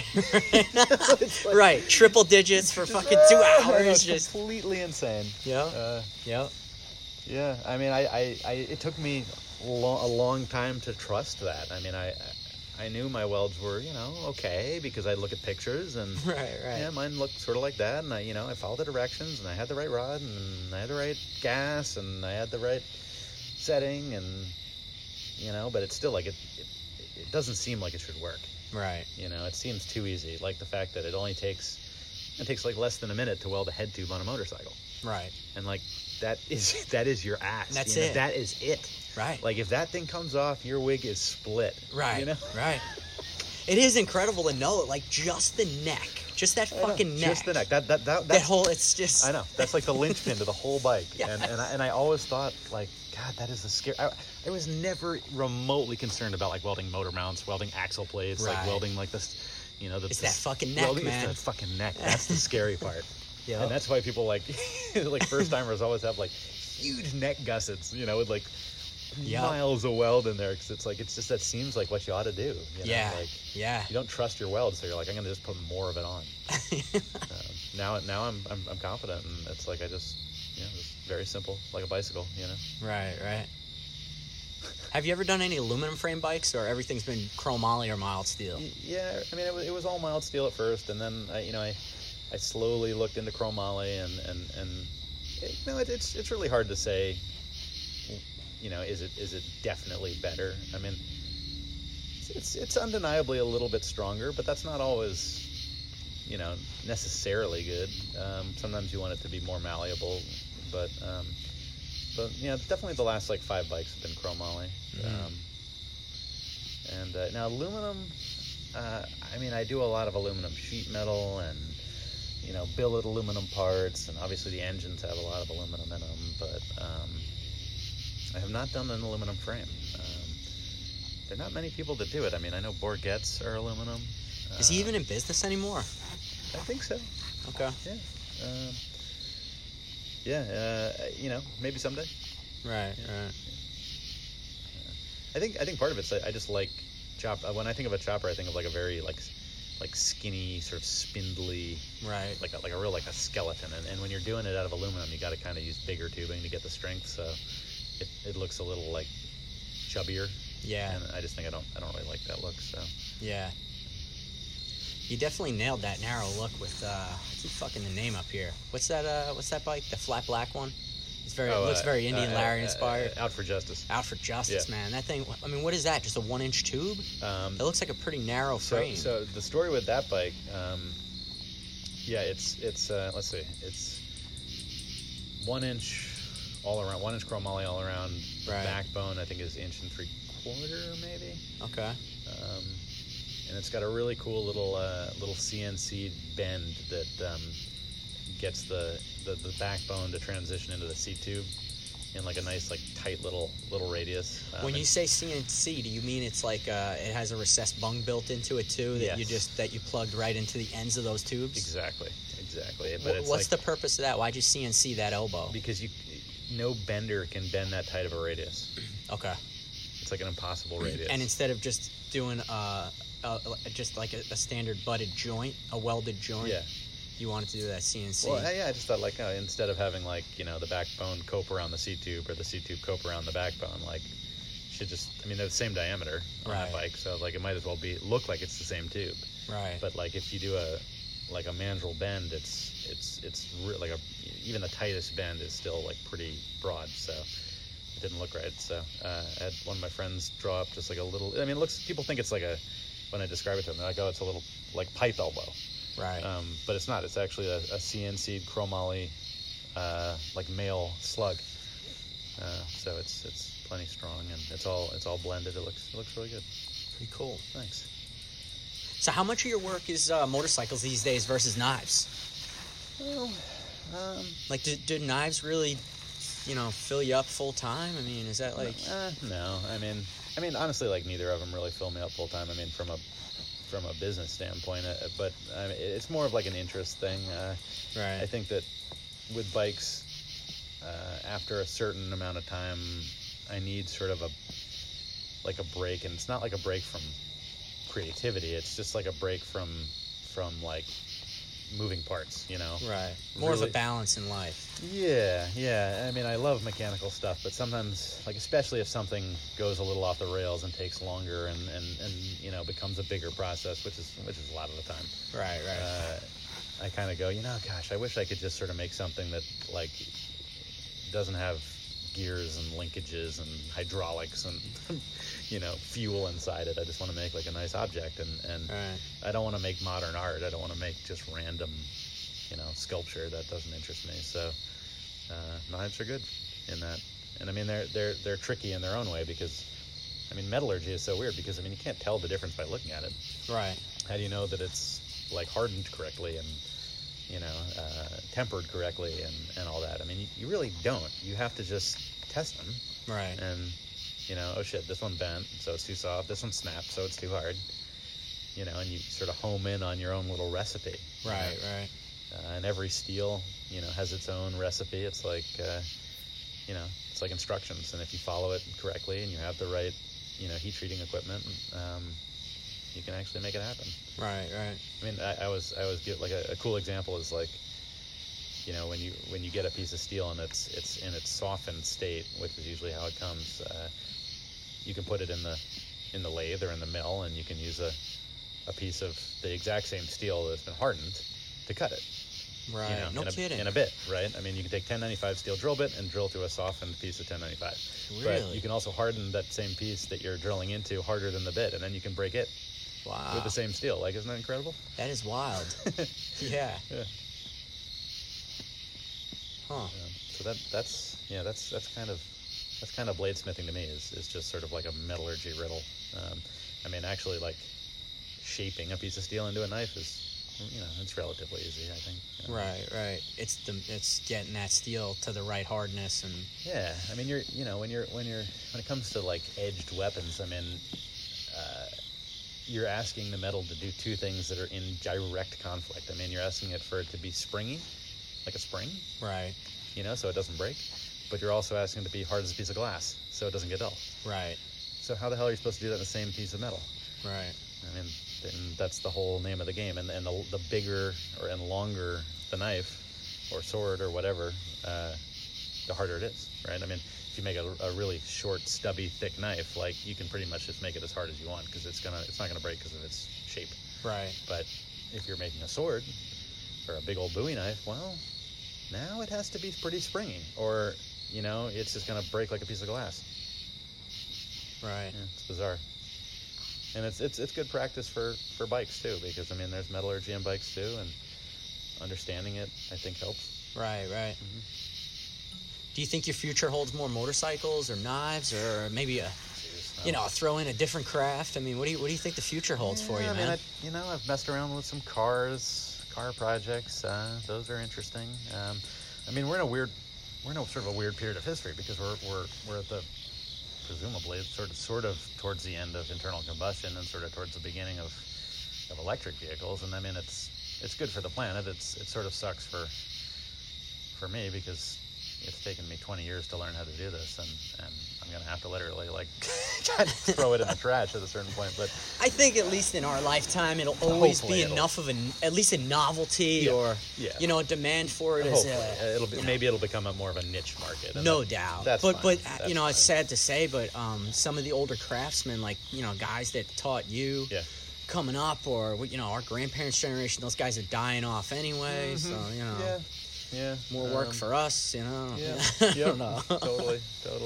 Right. Triple digits for fucking 2 hours. Just completely insane. yeah. Yeah. Yeah. I mean, it took me a long time to trust that. I mean, I knew my welds were, okay, because I look at pictures and Right. yeah, mine looked sort of like that, and I followed the directions, and I had the right rod, and I had the right gas, and I had the right setting, and but it's still it doesn't seem like it should work. Right. It seems too easy, like the fact that it takes less than a minute to weld a head tube on a motorcycle, Right. and that is your ass. That's it. it. That is it. Right. If that thing comes off, your wig is split. Right. Right. It is incredible to know just the neck, just that fucking neck, Just the neck. that whole. It's just. I know. That's like the linchpin to the whole bike. Yes. And I always thought, God, that is the scary. I was never remotely concerned about welding motor mounts, welding axle plates, Right. welding this. It's that fucking neck, welding, man. It's that fucking neck. That's the scary part. Yeah. And that's why people first timers always have huge neck gussets, with Yep. miles of weld in there, because it's just that seems like what you ought to do. Yeah. Yeah. You don't trust your weld, so you're I'm going to just put more of it on. Now I'm confident, and it's I just it's very simple, like a bicycle, Right. Right. Have you ever done any aluminum frame bikes, or everything's been chromoly or mild steel? Yeah, I mean it was all mild steel at first, and then I slowly looked into chromoly, and it's really hard to say. Is it definitely better? I mean, it's undeniably a little bit stronger, but that's not always, necessarily good. Sometimes you want it to be more malleable, but definitely the last 5 bikes have been chromoly. And now aluminum, I mean, I do a lot of aluminum sheet metal and billet aluminum parts, and obviously the engines have a lot of aluminum in them, but I have not done an aluminum frame. there are not many people that do it. I mean, I know Borghett's are aluminum. Is he even in business anymore? I think so. Okay. Yeah. Maybe someday. Right. I think part of it's I just like chop. When I think of a chopper, I think of like a very like skinny, sort of spindly, Right. like a real like a skeleton. And when you're doing it out of aluminum, you got to kind of use bigger tubing to get the strength. So it looks a little like chubbier. Yeah. And I just think I don't really like that look. So Yeah. You definitely nailed that narrow look with I keep fucking the name up here. What's that bike? The flat black one? It looks very Indian Larry inspired. Out for Justice. Out for Justice, Yeah. man. That thing, I mean, what is that? Just a 1-inch tube? It looks like a pretty narrow frame. So the story with that bike, it's let's see, it's 1 inch all around, 1 inch chromoly all around. Right. The backbone I think is 1.75 inches maybe. Okay. And it's got a really cool little CNC bend that gets the backbone to transition into the seat tube in like a nice like tight little radius. When you say CNC, do you mean it's like it has a recessed bung built into it too that Yes. you plugged right into the ends of those tubes? Exactly. But it's What's the purpose of that? Why'd you CNC that elbow? because no bender can bend that tight of a radius. Okay. It's like an impossible radius. And instead of just doing just like a standard butted joint, a welded joint, yeah. you wanted to do that CNC. Well, I just thought like instead of having like the backbone cope around the seat tube or the seat tube cope around the backbone, like should just they're the same diameter on that bike, so like it might as well look like it's the same tube. Right. But like if you do a mandrel bend, it's even the tightest bend is still like pretty broad, so it didn't look right. So I had one of my friends draw up just like a little. I mean, people think it's like when I describe it to them, they're like, oh, it's a little like pipe elbow. Right. But it's not. It's actually a CNC chromoly, like male slug. So it's plenty strong and it's all blended. It looks really good. Pretty cool. Thanks. So how much of your work is motorcycles these days versus knives? Well, Like, do knives really, fill you up full time? I mean, is that like? no. I mean, honestly, like neither of them really fill me up full time. I mean, from a business standpoint, but I mean, it's more of like an interest thing. Right. I think that with bikes, after a certain amount of time, I need sort of a break, and it's not like a break from creativity. It's just like a break from like moving parts, Right. More of Really- a balance in life. Yeah. I mean, I love mechanical stuff, but sometimes, like especially if something goes a little off the rails and takes longer and becomes a bigger process, which is a lot of the time. Right. I kind of go, gosh, I wish I could just sort of make something that like doesn't have gears and linkages and hydraulics and fuel inside it. I just want to make like a nice object, and Right. I don't want to make modern art. I don't want to make just random sculpture. That doesn't interest me. So knives are good in that. And I mean they're tricky in their own way, because I mean metallurgy is so weird, because I mean you can't tell the difference by looking at it. Right. How do you know that it's like hardened correctly and tempered correctly and all that? I mean you really don't. You have to just test them. Right. And oh shit, this one bent, so it's too soft. This one snapped, so it's too hard. And you sort of home in on your own little recipe. Right. And every steel, has its own recipe. It's like, it's like instructions, and if you follow it correctly and you have the right, heat treating equipment, you can actually make it happen. Right. I mean, I always give like a cool example is like, when you get a piece of steel and it's in its softened state, which is usually how it comes, you can put it in the lathe or in the mill, and you can use a piece of the exact same steel that's been hardened to cut it. Right. No kidding. In a bit, right? I mean, you can take 1095 steel drill bit and drill through a softened piece of 1095. Really? But you can also harden that same piece that you're drilling into harder than the bit, and then you can break it Wow. with the same steel. Like, isn't that incredible? That is wild. Yeah. Yeah. Huh. So that's kind of bladesmithing to me, is just sort of like a metallurgy riddle. I mean, actually, like shaping a piece of steel into a knife is, it's relatively easy, I think. Right. It's getting that steel to the right hardness and Yeah, I mean, when it comes to like edged weapons, I mean, you're asking the metal to do two things that are in direct conflict. I mean, you're asking it for it to be springy, like a spring, Right. so it doesn't break. But you're also asking it to be hard as a piece of glass, so it doesn't get dull. Right. So how the hell are you supposed to do that in the same piece of metal? Right. I mean, then that's the whole name of the game. And the bigger and longer the knife or sword or whatever, the harder it is, right? I mean, if you make a really short, stubby, thick knife, like, you can pretty much just make it as hard as you want because it's not gonna break because of its shape. Right. But if you're making a sword or a big old Bowie knife, well, now it has to be pretty springy, or it's just gonna break like a piece of glass. Right. Yeah, it's bizarre. And it's good practice for bikes too, because I mean, there's metallurgy in bikes too, and understanding it, I think, helps. Right. Mm-hmm. Do you think your future holds more motorcycles or knives, or maybe throw in a different craft? I mean, what do you think the future holds for you, man? I mean, I've messed around with some car projects. Those are interesting. I mean, we're in a sort of a weird period of history because we're at the, presumably, sort of towards the end of internal combustion and sort of towards the beginning of electric vehicles. And I mean, it's good for the planet. It sort of sucks for me because it's taken me 20 years to learn how to do this, and I'm gonna have to literally kind of throw it in the trash at a certain point. But I think at least in our lifetime, it'll always be enough of at least a novelty, or a demand for it. Maybe it'll become more of a niche market. No doubt. But fine. It's sad to say, but some of the older craftsmen, like guys that taught you. Yeah. Coming up, or our grandparents' generation, those guys are dying off anyway. Mm-hmm. So Yeah. More work for us, Yeah. I don't know. Totally.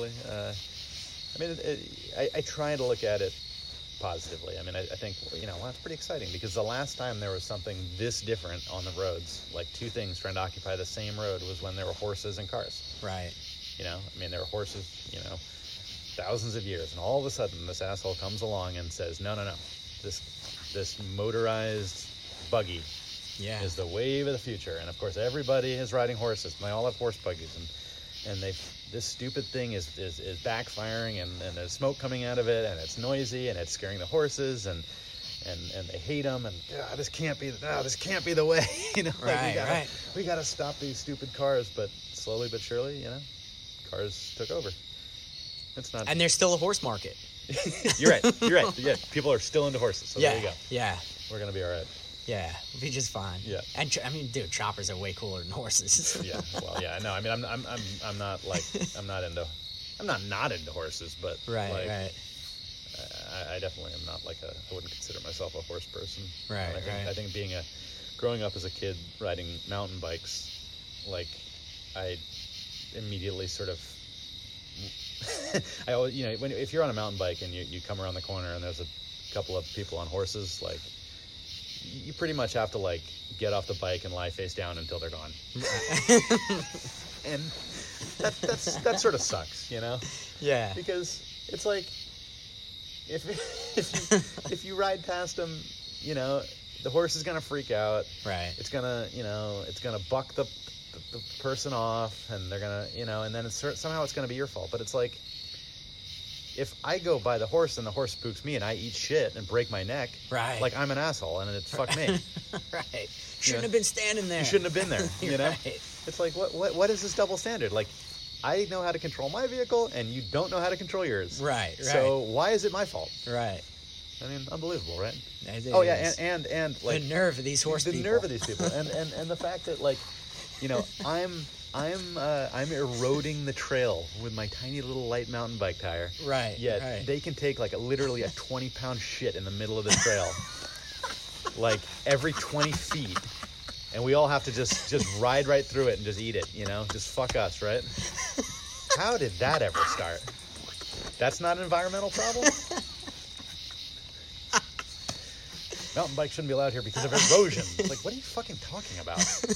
I mean, I try to look at it positively. I mean, I think, it's pretty exciting because the last time there was something this different on the roads, like two things trying to occupy the same road, was when there were horses and cars. Right. I mean, there were horses, thousands of years, and all of a sudden this asshole comes along and says, no, this motorized buggy is the wave of the future. And of course everybody is riding horses, and they all have horse buggies, and this stupid thing is backfiring, and there's smoke coming out of it, and it's noisy, and it's scaring the horses, and they hate them, and this can't be the way. We gotta stop these stupid cars. But slowly but surely, cars took over. It's not, and there's still a horse market. You're right. Yeah, people are still into horses, so there you go. Yeah, we're gonna be all right. Yeah, we'll be just fine. Yeah, and I mean, dude, choppers are way cooler than horses. Yeah, well, yeah, no, I mean, I'm not not into horses, but right. I definitely am not I wouldn't consider myself a horse person. Right, I think growing up as a kid riding mountain bikes, I immediately sort of. If you're on a mountain bike and you come around the corner and there's a couple of people on horses, you pretty much have to get off the bike and lie face down until they're gone. And that sort of sucks, Yeah. Because it's if you ride past them, the horse is gonna freak out. Right. It's gonna buck the person off, and they're gonna, and then somehow it's gonna be your fault. But it's if I go by the horse and the horse spooks me and I eat shit and break my neck, right? I'm an asshole, and it's fuck me. Right. Shouldn't have been standing there. You shouldn't have been there. Right. It's what is this double standard? I know how to control my vehicle, and you don't know how to control yours. Right. So why is it my fault? Right. I mean, unbelimerable, right? It yeah, is. and the nerve of these horse people. The nerve of these people, and the fact that I'm eroding the trail with my tiny little light mountain bike tire. Right. Yet they can take literally a 20-pound shit in the middle of the trail, every 20 feet, and we all have to just ride right through it and just eat it. Just fuck us, right? How did that ever start? That's not an environmental problem. Mountain bikes shouldn't be allowed here because of erosion. It's what are you fucking talking about?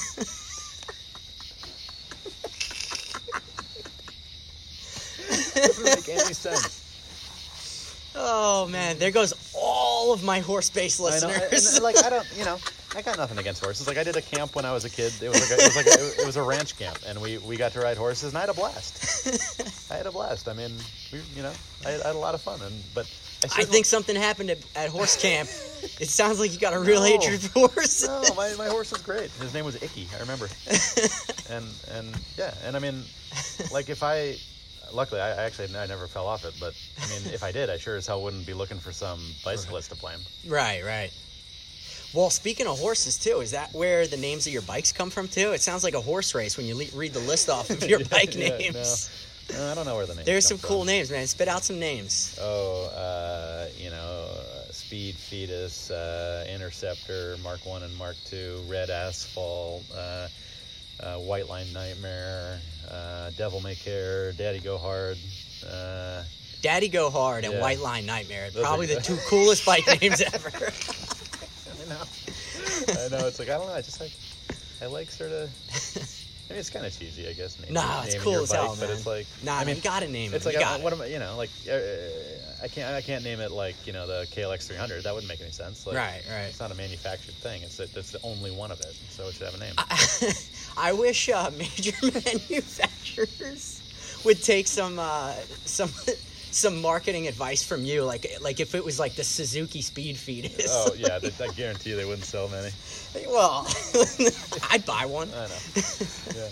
Doesn't make any sense. Oh man, there goes all of my horse-based listeners. I don't, I got nothing against horses. I did a camp when I was a kid. It was a ranch camp, and we got to ride horses, and I had a blast. I mean, I had a lot of fun, but I think something happened at horse camp. It sounds like you got a real No. hatred for horses. No, my horse was great. His name was Icky. I remember. and I mean, like luckily I never fell off it, but I mean, if I did, I sure as hell wouldn't be looking for some bicyclist to play him. Right. Well, speaking of horses too, is that where the names of your bikes come from too? It sounds like a horse race when you read the list off of your bike names. No, I don't know where the names. There's come some cool from. names, man. Spit out some names. Speed Fetus, Interceptor, Mark 1 and Mark 2, Red Asphalt, White Line Nightmare, Devil May Care, Daddy Go Hard. Daddy Go Hard and Yeah. White Line Nightmare. Those Probably are- the two coolest bike names ever. I know. It's like, I don't know. I like sort of. I mean, it's kind of cheesy, I guess. Nah, it's naming cool your as hell, bike, but man. it's like, Nah, I mean, you gotta name it. it's like, You got what it. am I? Like, I can't name it like the KLX 300. That wouldn't make any sense. Like, Right. It's not a manufactured thing. It's the only one of it, so it should have a name. I wish major manufacturers would take some marketing advice from you, like if it was like the Suzuki Speed Fetus. Oh yeah, I guarantee you they wouldn't sell many. Well, I'd buy one. I know. Yeah.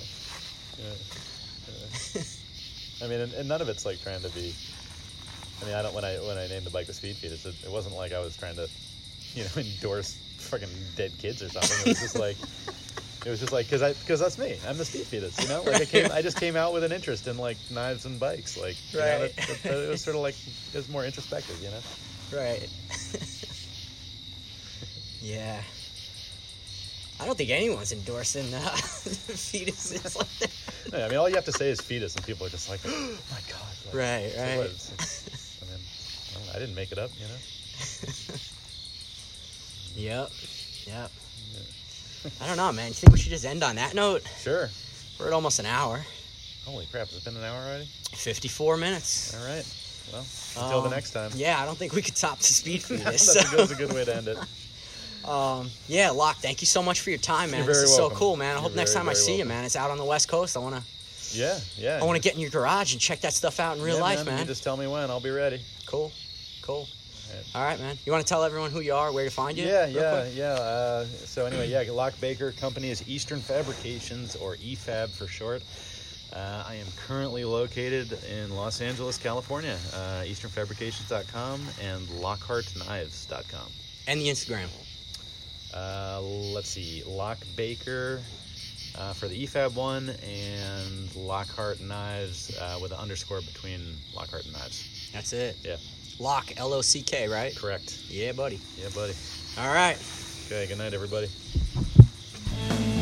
I mean, and none of it's like trying to be. I mean, I don't. When I named the bike the Speed Fetus, it wasn't like I was trying to, endorse fucking dead kids or something. It was just like. It was just like, because that's me. I'm the Speed Fetus, Like I just came out with an interest in like knives and bikes, like Right. It was sort of like it was more introspective, Right. Yeah. I don't think anyone's endorsing fetuses like that. Yeah, I mean, all you have to say is fetus, and people are just like, oh my god. Like, Right. so what? I mean, I didn't make it up, Yep. I don't know, man. You think we should just end on that note? Sure. We're at almost an hour. Holy crap! It's been an hour already. 54 minutes. All right. Well, until the next time. Yeah, I don't think we could top the Speed Fetus. That's a good way to end it. Yeah, Locke, thank you so much for your time, man. You're This very is welcome. so cool, man. I You're hope next very, time I very see you, welcome. man, it's out on the West Coast. I want to Yeah. get in your garage and check that stuff out in real life, man. You just tell me when. I'll be ready. Cool. Right. All right, man. You want to tell everyone who you are, where to find you? Yeah. real quick? So anyway, Locke Baker Company is Eastern Fabrications, or EFAB for short. I am currently located in Los Angeles, California. EasternFabrications.com and LockhartKnives.com. And the Instagram. Let's see, Locke Baker for the EFAB one, and Lockhart Knives with an underscore between Lockhart and Knives. That's it. Yeah, Locke, L-O-C-K, right? correct. Yeah, buddy. Yeah, buddy. All right. Okay, good night, everybody.